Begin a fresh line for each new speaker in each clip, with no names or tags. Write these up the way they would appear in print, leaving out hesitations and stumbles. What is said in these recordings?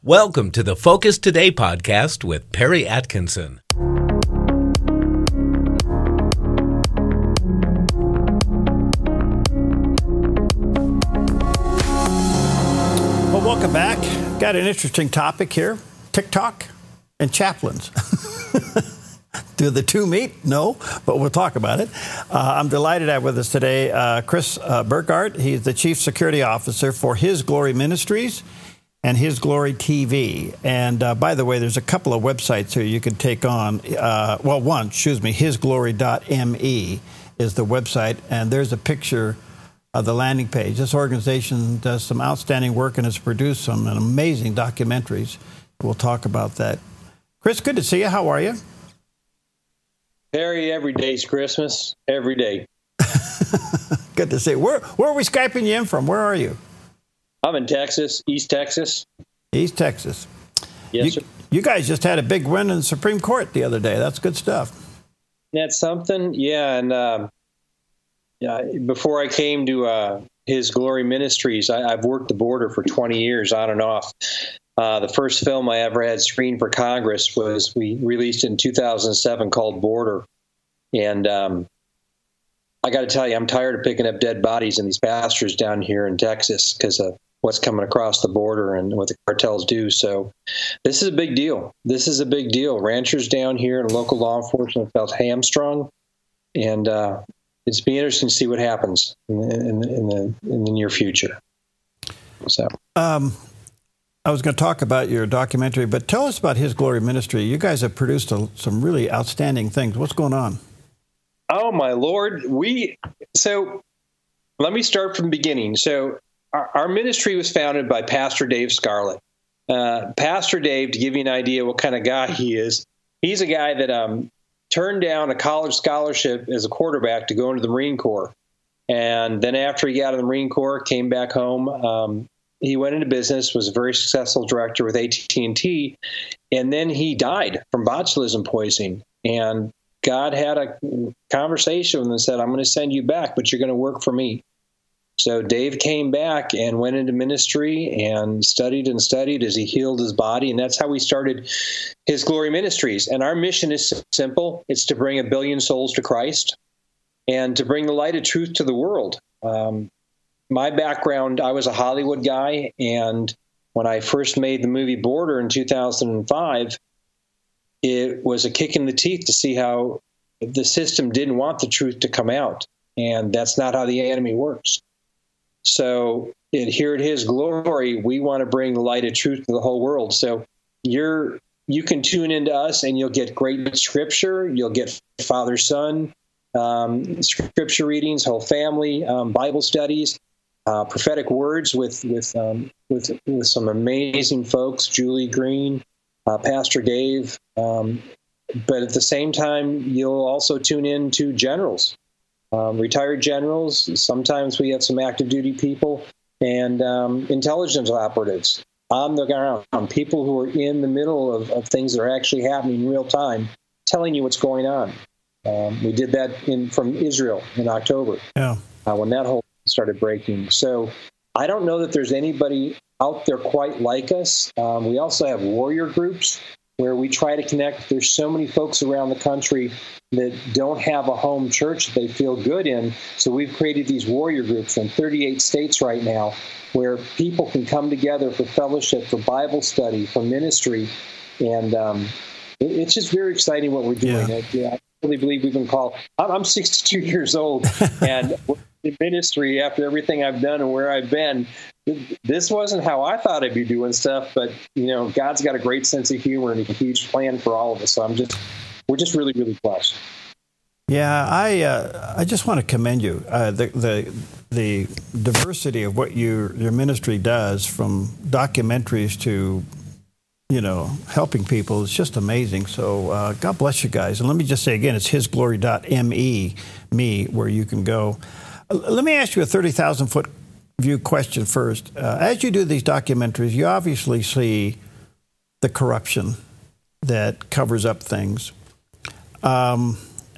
Welcome to the Focus Today podcast with Perry Atkinson.
Well, welcome back. Got an interesting topic here. TikTok and chaplains. Do the two meet? No, but we'll talk about it. I'm delighted to have with us today Chris Burkhardt. He's the Chief Security Officer for His Glory Ministries and His Glory TV. And by the way, there's a couple of websites here you can take on. Hisglory.me is the website, and there's a picture of the landing page. This organization does some outstanding work and has produced some amazing documentaries. We'll talk about that. Chris, good to see you. How are you?
Perry, every day's Christmas. Every day.
Good to see you. Where are we Skyping you in from? Where are you?
I'm in Texas, East Texas.
East Texas.
Yes, sir.
You guys just had a big win in the Supreme Court the other day. That's good stuff.
That's something, yeah. And before I came to His Glory Ministries, I've worked the border for 20 years on and off. The first film I ever had screened for Congress was we released in 2007 called Border. And I got to tell you, I'm tired of picking up dead bodies in these pastures down here in Texas because of what's coming across the border and what the cartels do. So this is a big deal. This is a big deal. Ranchers down here and local law enforcement felt hamstrung, and it's be interesting to see what happens in the near future. So,
I was going to talk about your documentary, but tell us about His Glory Ministry. You guys have produced some really outstanding things. What's going on?
Oh my Lord, so let me start from the beginning. So our ministry was founded by Pastor Dave Scarlett. Pastor Dave, to give you an idea what kind of guy he is, he's a guy that turned down a college scholarship as a quarterback to go into the Marine Corps. And then after he got out of the Marine Corps, came back home, he went into business, was a very successful director with AT&T, and then he died from botulism poisoning. And God had a conversation with him and said, I'm going to send you back, but you're going to work for me. So Dave came back and went into ministry and studied as he healed his body. And that's how we started His Glory Ministries. And our mission is simple. It's to bring 1 billion souls to Christ and to bring the light of truth to the world. My background, I was a Hollywood guy. And when I first made the movie Border in 2005, it was a kick in the teeth to see how the system didn't want the truth to come out. And that's not how the enemy works. So here at His Glory, we want to bring the light of truth to the whole world. So you can tune into us and you'll get great scripture. You'll get Father, Son, scripture readings, whole family, Bible studies, prophetic words with some amazing folks, Julie Green, Pastor Dave. But at the same time, you'll also tune in to generals. Retired generals, sometimes we have some active duty people, and intelligence operatives on the ground, people who are in the middle of things that are actually happening in real time, telling you what's going on. We did that from Israel in October, when that whole started breaking. So I don't know that there's anybody out there quite like us. We also have warrior groups where we try to connect. There's so many folks around the country that don't have a home church that they feel good in. So we've created these warrior groups in 38 states right now where people can come together for fellowship, for Bible study, for ministry. And it's just very exciting what we're doing. I really believe we've been called. I'm 62 years old, and in ministry, after everything I've done and where I've been, this wasn't how I thought I'd be doing stuff, but God's got a great sense of humor and a huge plan for all of us. So we're just really, really blessed.
Yeah, I just want to commend you. The diversity of what your ministry does, from documentaries to helping people, is just amazing. So God bless you guys. And let me just say again, it's hisglory.me, where you can go. Let me ask you a 30,000-foot view question first. As you do these documentaries, you obviously see the corruption that covers up things. I'm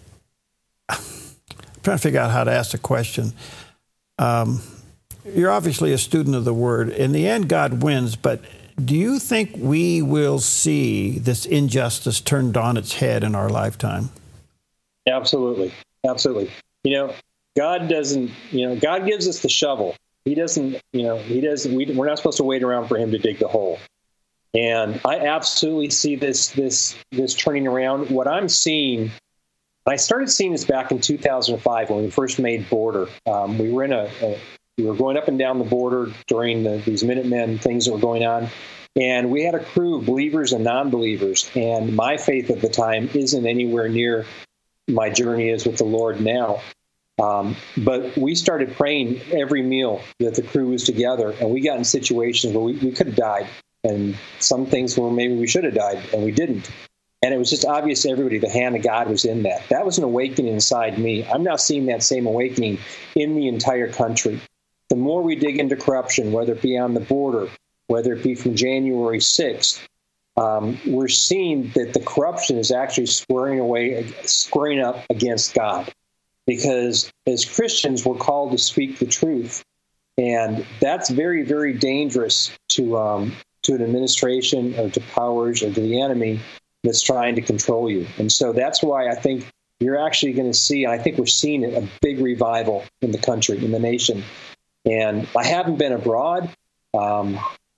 trying to figure out how to ask the question. You're obviously a student of the Word. In the end, God wins, but Do you think we will see this injustice turned on its head in our lifetime?
Absolutely. Absolutely. God doesn't, God gives us the shovel. He doesn't, we're not supposed to wait around for him to dig the hole. And I absolutely see this turning around. What I'm seeing, I started seeing this back in 2005 when we first made Border. We were going up and down the border during these Minutemen things that were going on. And we had a crew of believers and non-believers. And my faith at the time isn't anywhere near my journey is with the Lord now. But we started praying every meal that the crew was together. And we got in situations where we could have died. And some things where maybe we should have died, and we didn't. And it was just obvious to everybody the hand of God was in that. That was an awakening inside me. I'm now seeing that same awakening in the entire country. The more we dig into corruption, whether it be on the border, whether it be from January 6th, we're seeing that the corruption is actually squaring up against God. Because as Christians, we're called to speak the truth. And that's very, very dangerous to an administration or to powers or to the enemy that's trying to control you. And so that's why I think you're actually going to see, and I think we're seeing it, a big revival in the country, in the nation. And I haven't been abroad. Part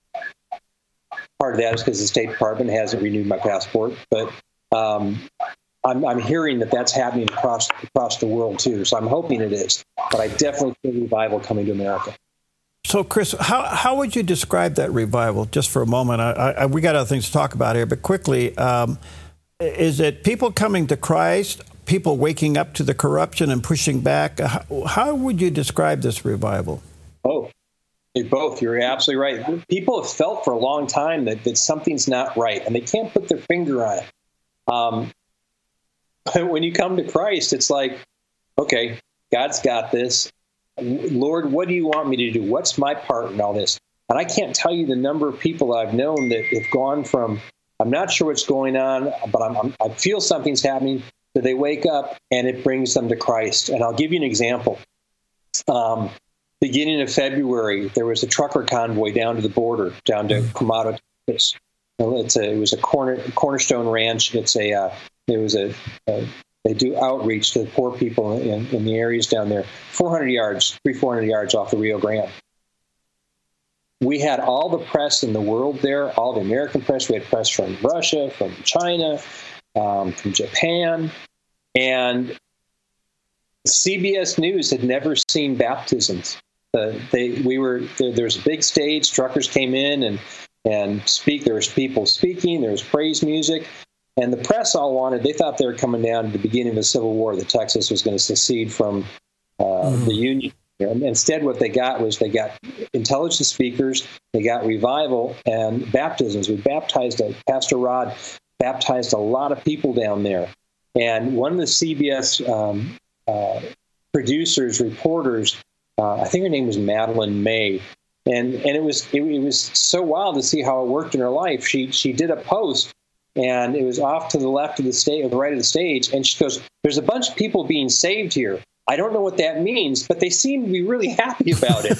of that is because the State Department hasn't renewed my passport. But I'm hearing that that's happening across the world, too. So I'm hoping it is. But I definitely see a revival coming to America.
So, Chris, how would you describe that revival? Just for a moment, we got other things to talk about here, but quickly, is it people coming to Christ, people waking up to the corruption and pushing back? How would you describe this revival?
Oh, both. You're absolutely right. People have felt for a long time that something's not right, and they can't put their finger on it. When you come to Christ, it's like, okay, God's got this. Lord, what do you want me to do? What's my part in all this? And I can't tell you the number of people I've known that have gone from, I'm not sure what's going on, but I feel something's happening, that they wake up and it brings them to Christ. And I'll give you an example. Beginning of February, there was a trucker convoy down to the border, down to Camado, Texas. It was a Cornerstone Ranch. They do outreach to the poor people in the areas down there, 400 yards off the Rio Grande. We had all the press in the world there, all the American press. We had press from Russia, from China, from Japan, and CBS News had never seen baptisms. There was a big stage. Truckers came in and speak. There was people speaking. There was praise music. And the press all they thought they were coming down to the beginning of the Civil War, that Texas was going to secede from the Union. And instead, what they got intelligent speakers, they got revival and baptisms. Pastor Rod baptized a lot of people down there. And one of the CBS reporters, I think her name was Madeline May, and it was so wild to see how it worked in her life. She did a post. And it was off to the left of the stage, or the right of the stage. And she goes, "There's a bunch of people being saved here. I don't know what that means, but they seem to be really happy about it."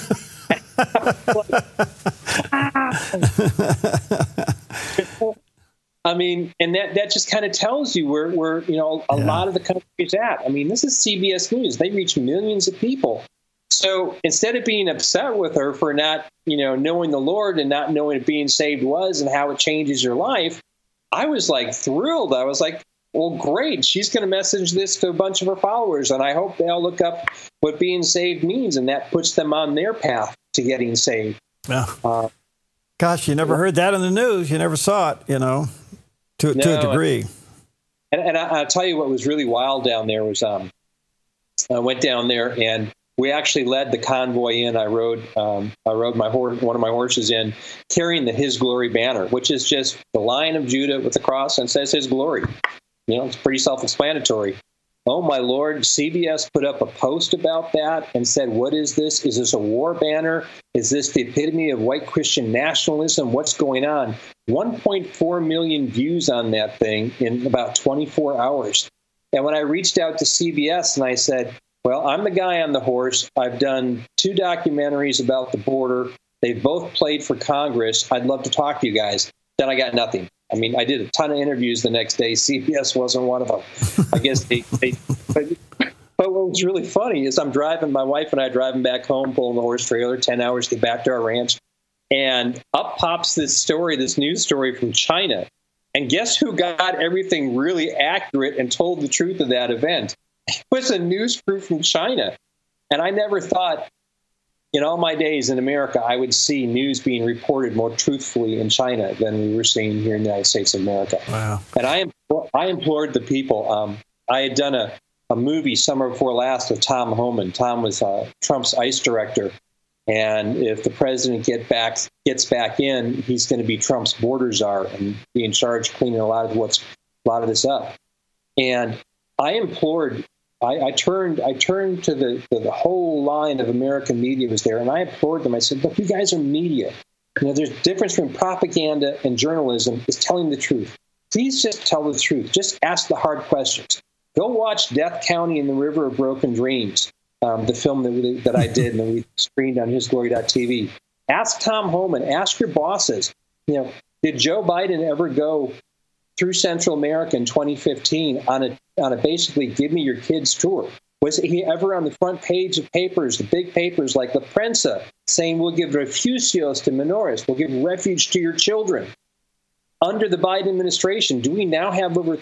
I mean, and that just kind of tells you where a lot of the country is at. I mean, this is CBS News. They reach millions of people. So instead of being upset with her for not, knowing the Lord and not knowing what being saved was and how it changes your life, I was like thrilled. I was like, well, great. She's going to message this to a bunch of her followers, and I hope they'll look up what being saved means, and that puts them on their path to getting saved.
Yeah. Gosh, you never heard that in the news. You never saw it, to a degree.
And I'll tell you what was really wild down there was I went down there, and we actually led the convoy in. I rode one of my horses in, carrying the His Glory banner, which is just the Lion of Judah with the cross and says His Glory. It's pretty self-explanatory. Oh, my Lord, CBS put up a post about that and said, what is this? Is this a war banner? Is this the epitome of white Christian nationalism? What's going on? 1.4 million views on that thing in about 24 hours. And when I reached out to CBS and I said, well, I'm the guy on the horse. I've done 2 documentaries about the border. They've both played for Congress. I'd love to talk to you guys. Then I got nothing. I mean, I did a ton of interviews the next day. CBS wasn't one of them. I guess but what was really funny is my wife and I driving back home, pulling the horse trailer, 10 hours to get back to our ranch. And up pops this news story from China. And guess who got everything really accurate and told the truth of that event? It was a news crew from China. And I never thought in all my days in America, I would see news being reported more truthfully in China than we were seeing here in the United States of America.
Wow.
And I implored the people. I had done a movie summer before last with Tom Homan. Tom was Trump's ICE director. And if the president gets back in, he's going to be Trump's border czar and be in charge of cleaning a lot of this up. And I implored. I turned to the whole line of American media was there, and I implored them. I said, "Look, you guys are media. There's a difference between propaganda and journalism. Is telling the truth. Please just tell the truth. Just ask the hard questions. Go watch Death County and the River of Broken Dreams, the film that I did and that we screened on HisGlory.tv. Ask Tom Homan. Ask your bosses. Did Joe Biden ever go through Central America in 2015 on a basically give me your kids tour? Was he ever on the front page of papers, the big papers like La Prensa, saying we'll give refugios to menores, we'll give refuge to your children? Under the Biden administration, do we now have over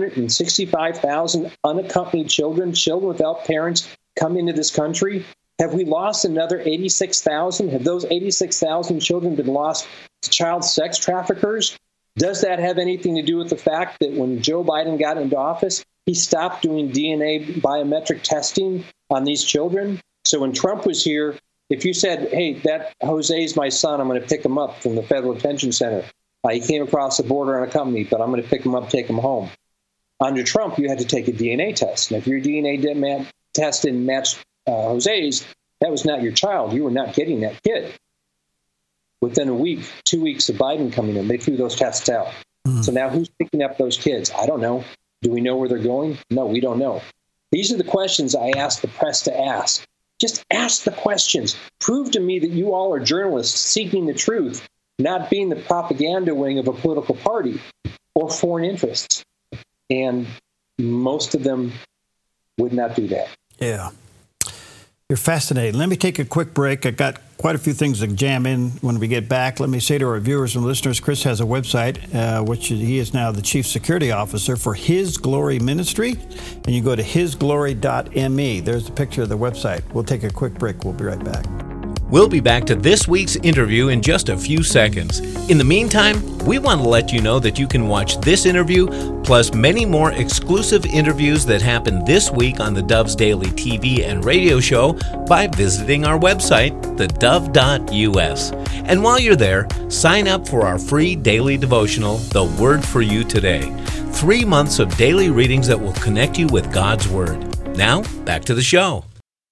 365,000 unaccompanied children without parents come into this country? Have we lost another 86,000? Have those 86,000 children been lost to child sex traffickers? Does that have anything to do with the fact that when Joe Biden got into office, he stopped doing DNA biometric testing on these children? So when Trump was here, if you said, hey, that Jose's my son, I'm going to pick him up from the Federal Detention Center. He came across the border unaccompanied, but I'm going to pick him up, take him home. Under Trump, you had to take a DNA test. And if your DNA test didn't match Jose's, that was not your child. You were not getting that kid. Within a week, 2 weeks of Biden coming in, they threw those tests out. So now who's picking up those kids? I don't know. Do we know where they're going? No, we don't know. These are the questions I ask the press to ask. Just ask the questions. Prove to me that you all are journalists seeking the truth, not being the propaganda wing of a political party or foreign interests. And most of them would not do that.
Yeah. You're fascinating. Let me take a quick break. I got quite a few things to jam in when we get back. Let me say to our viewers and listeners, Chris has a website, which he is now the Chief Security Officer for His Glory Ministry. And you go to hisglory.me. There's the picture of the website. We'll take a quick break. We'll be right back.
We'll be back to this week's interview in just a few seconds. In the meantime, we want to let you know that you can watch this interview, plus many more exclusive interviews that happen this week on the Dove's Daily TV and radio show by visiting our website, thedove.us. And while you're there, sign up for our free daily devotional, The Word for You Today. 3 months of daily readings that will connect you with God's Word. Now, back to the show.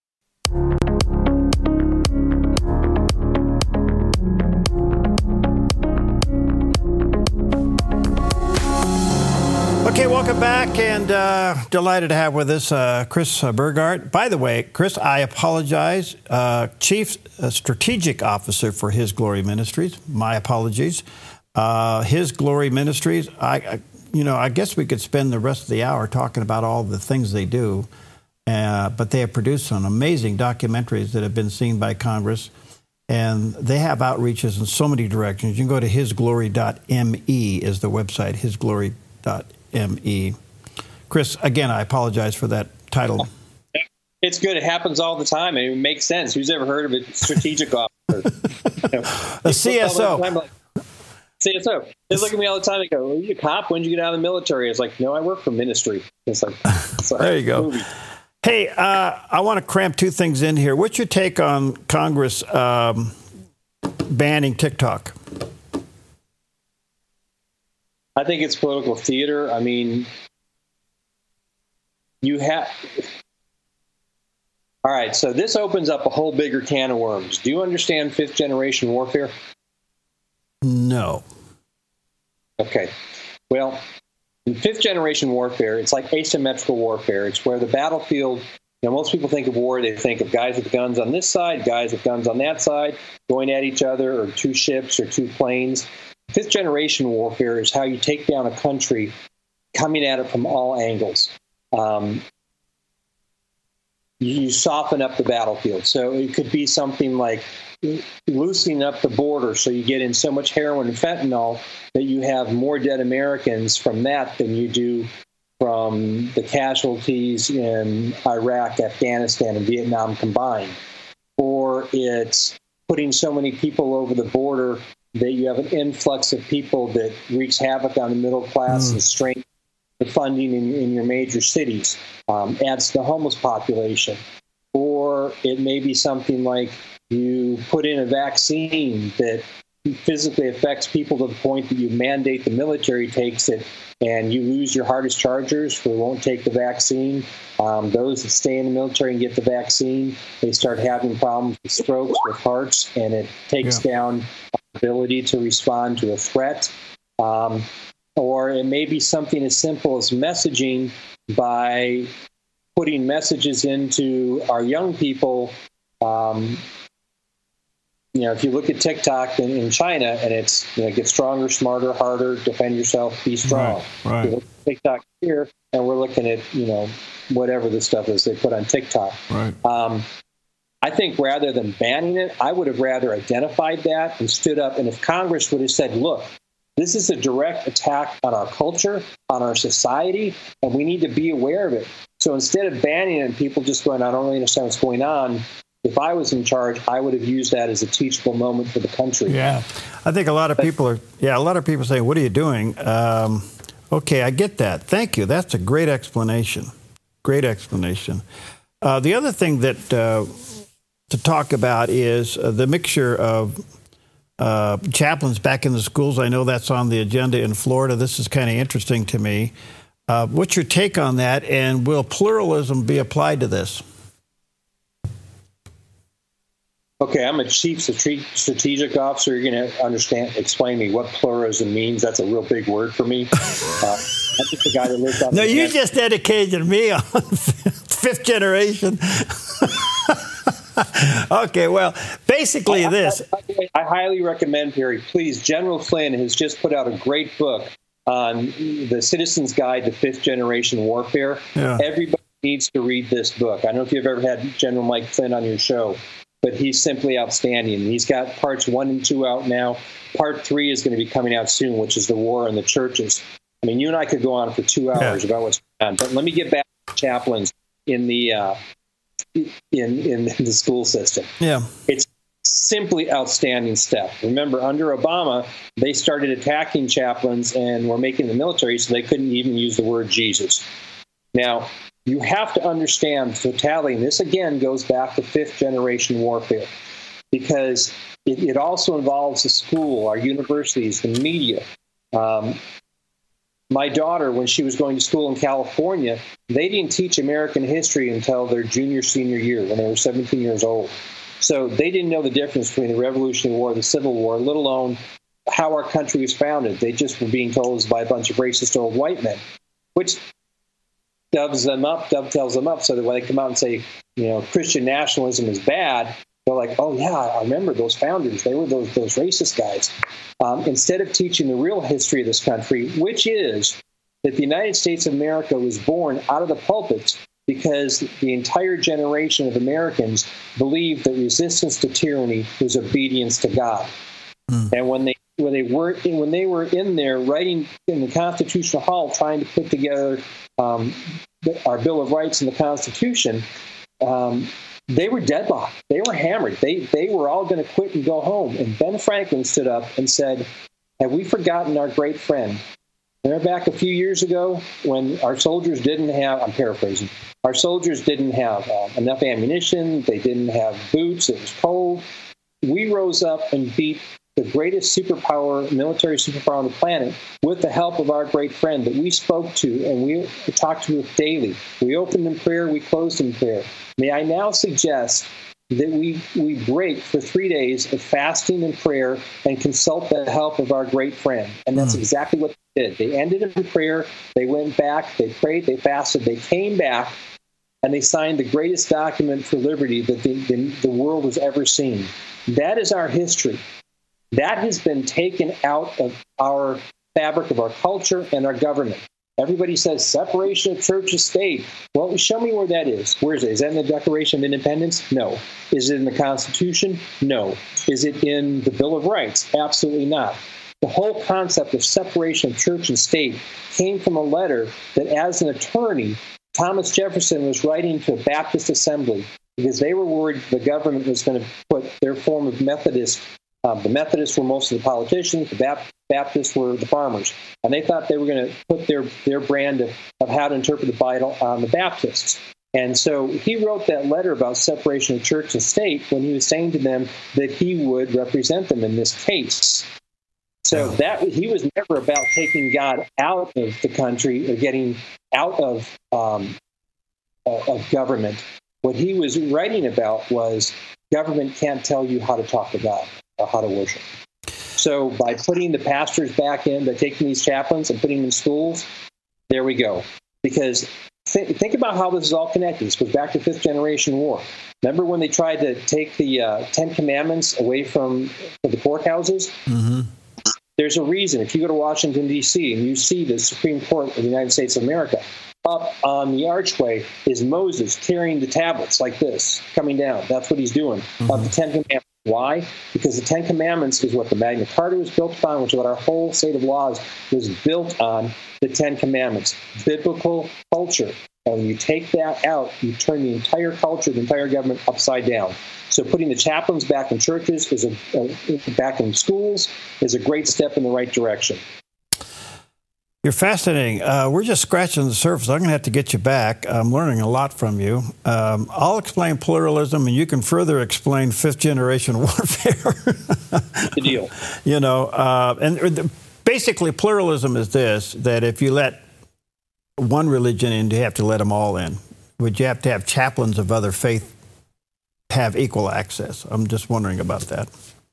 Okay, welcome back, and delighted to have with us Chris Burghardt. By the way, Chris, I apologize. Chief Strategic Officer for His Glory Ministries. My apologies. His Glory Ministries. I guess we could spend the rest of the hour talking about all the things they do, but they have produced some amazing documentaries that have been seen by Congress, and they have outreaches in so many directions. You can go to hisglory.me is the website, hisglory.me. Chris, again, I apologize for that title.
It's good. It happens all the time, and it makes sense. Who's ever heard of a strategic officer?
A CSO.
CSO. They look at me all the time and go, "Are you a cop? When did you get out of the military?" It's like, no, I work for ministry. It's like
there you go. Movie. Hey, I want to cramp two things in here. What's your take on Congress banning TikTok?
I think it's political theater. I mean, all right, so this opens up a whole bigger can of worms. Do you understand fifth generation warfare?
No.
Okay. Well, in fifth generation warfare, it's like asymmetrical warfare. It's where the battlefield most people think of war, they think of guys with guns on this side, guys with guns on that side, going at each other, or two ships or two planes. Fifth generation warfare is how you take down a country coming at it from all angles. You soften up the battlefield. So it could be something like loosening up the border so you get in so much heroin and fentanyl that you have more dead Americans from that than you do from the casualties in Iraq, Afghanistan, and Vietnam combined. Or it's putting so many people over the border that you have an influx of people that wreaks havoc on the middle class and strains the funding in your major cities, adds to the homeless population. Or it may be something like you put in a vaccine that physically affects people to the point that you mandate the military takes it, and you lose your hardest chargers who won't take the vaccine. Those that stay in the military and get the vaccine, they start having problems with strokes, with hearts, and it takes down our ability to respond to a threat. Or it may be something as simple as messaging by putting messages into our young people. If you look at TikTok in China, and it's get stronger, smarter, harder, defend yourself, be strong.
Right.
You look at TikTok here, and we're looking at whatever the stuff is they put on TikTok.
Right.
I think rather than banning it, I would have rather identified that and stood up. And if Congress would have said, look, this is a direct attack on our culture, on our society, and we need to be aware of it. So instead of banning it and people just going, I don't really understand what's going on, if I was in charge, I would have used that as a teachable moment for the country.
Yeah, I think a lot of people say, what are you doing? Okay, I get that. Thank you. That's a great explanation. Great explanation. The other thing that to talk about is the mixture of chaplains back in the schools. I know that's on the agenda in Florida. This is kind of interesting to me. What's your take on that, and will pluralism be applied to this?
Okay, I'm a chief strategic officer. You're going to explain me what pluralism means. That's a real big word for me. I'm just a guy that lives on.
No, you just educated me on fifth generation. Okay, well, basically this.
I highly recommend, Perry, please, General Flynn has just put out a great book on the Citizen's Guide to Fifth Generation Warfare.
Yeah.
Everybody needs to read this book. I don't know if you've ever had General Mike Flynn on your show, but he's simply outstanding. He's got parts 1 and 2 out now. Part 3 is going to be coming out soon, which is the war in the churches. I mean, you and I could go on for 2 hours about what's going on, but let me get back to chaplains in the in the school system.
Yeah,
it's simply outstanding stuff. Remember, under Obama, they started attacking chaplains and were making the military so they couldn't even use the word Jesus. Now, you have to understand the totality, and this again goes back to fifth generation warfare, because it also involves the school, our universities, the media. My daughter, when she was going to school in California, they didn't teach American history until their junior, senior year, when they were 17 years old. So they didn't know the difference between the Revolutionary War, the Civil War, let alone how our country was founded. They just were being told it was by a bunch of racist old white men, which dovetails them up so that when they come out and say, Christian nationalism is bad, they're like, oh, yeah, I remember those founders. They were those racist guys. Instead of teaching the real history of this country, which is that the United States of America was born out of the pulpits because the entire generation of Americans believed that resistance to tyranny was obedience to God. And when they were in there writing in the Constitutional Hall, trying to put together our Bill of Rights and the Constitution, they were deadlocked. They were hammered. They were all going to quit and go home. And Ben Franklin stood up and said, have we forgotten our great friend? Remember back a few years ago when our soldiers didn't have, I'm paraphrasing, our soldiers didn't have enough ammunition. They didn't have boots. It was cold. We rose up and beat the greatest military superpower on the planet with the help of our great friend that we spoke to and we talked to daily. We opened in prayer. We closed in prayer. May I now suggest that we break for 3 days of fasting and prayer and consult the help of our great friend. And that's exactly what they did. They ended in prayer. They went back. They prayed. They fasted. They came back. and they signed the greatest document for liberty that the world has ever seen. That is our history. That has been taken out of our fabric of our culture and our government. Everybody says separation of church and state. Well, show me where that is. Where is it? Is that in the Declaration of Independence? No. Is it in the Constitution? No. Is it in the Bill of Rights? Absolutely not. The whole concept of separation of church and state came from a letter that, as an attorney, Thomas Jefferson was writing to a Baptist assembly because they were worried the government was going to put their form of Methodist. The Methodists were most of the politicians. The Baptists were the farmers. And they thought they were going to put their brand of how to interpret the Bible on the Baptists. And so he wrote that letter about separation of church and state when he was saying to them that he would represent them in this case. So that he was never about taking God out of the country or getting out of government. What he was writing about was government can't tell you how to talk to God or how to worship. So by putting the pastors back in, by taking these chaplains and putting them in schools, there we go. Because think about how this is all connected. This goes back to Fifth Generation War. Remember when they tried to take the Ten Commandments away from the courthouses? Mm-hmm. There's a reason. If you go to Washington, D.C., and you see the Supreme Court of the United States of America, up on the archway is Moses carrying the tablets like this, coming down. That's what he's doing, of the Ten Commandments. Why? Because the Ten Commandments is what the Magna Carta was built upon, which is what our whole state of laws was built on, the Ten Commandments. Biblical culture. And when you take that out, you turn the entire culture, the entire government upside down. So putting the chaplains back in churches, back in schools, is a great step in the right direction.
You're fascinating. We're just scratching the surface. I'm going to have to get you back. I'm learning a lot from you. I'll explain pluralism, and you can further explain fifth-generation warfare.
Good deal.
You know, basically pluralism is this, that if you let one religion in, you have to let them all in. Would you have to have chaplains of other faith have equal access? I'm just wondering about that.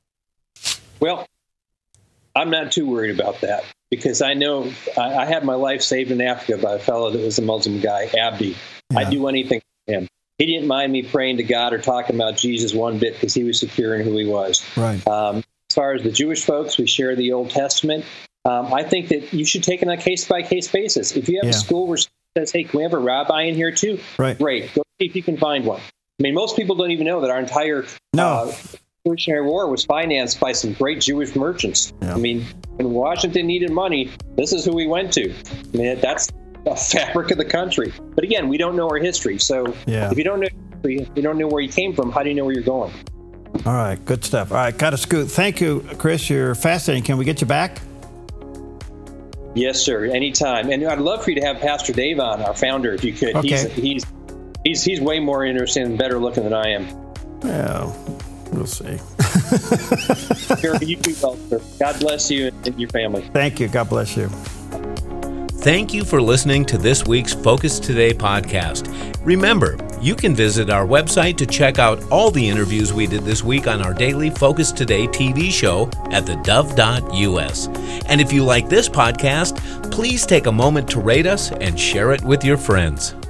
Well, I'm not too worried about that because I know I had my life saved in Africa by a fellow that was a Muslim guy, Abdi. Yeah. I'd do anything for him. He didn't mind me praying to God or talking about Jesus one bit because he was secure in who he was.
Right.
As far as the Jewish folks, we share the Old Testament. I think that you should take it on a case-by-case basis. If you have a school where says, hey, can we have a rabbi in here too?
Right.
Great. Go see if you can find one. I mean, most people don't even know that our entire Revolutionary War was financed by some great Jewish merchants. Yeah. I mean, when Washington needed money, this is who we went to. I mean, that's the fabric of the country. But again, we don't know our history. So if you don't know history, if you don't know where you came from, how do you know where you're going?
All right, good stuff. All right, got to scoot. Thank you, Chris. You're fascinating. Can we get you back?
Yes, sir. Anytime. And I'd love for you to have Pastor Dave on, our founder, if you could.
Okay.
He's way more interesting and better looking than I am.
Well, we'll see.
You do well, sir. God bless you and your family.
Thank you. God bless you.
Thank you for listening to this week's Focus Today podcast. Remember, you can visit our website to check out all the interviews we did this week on our daily Focus Today TV show at thedove.us. And if you like this podcast, please take a moment to rate us and share it with your friends.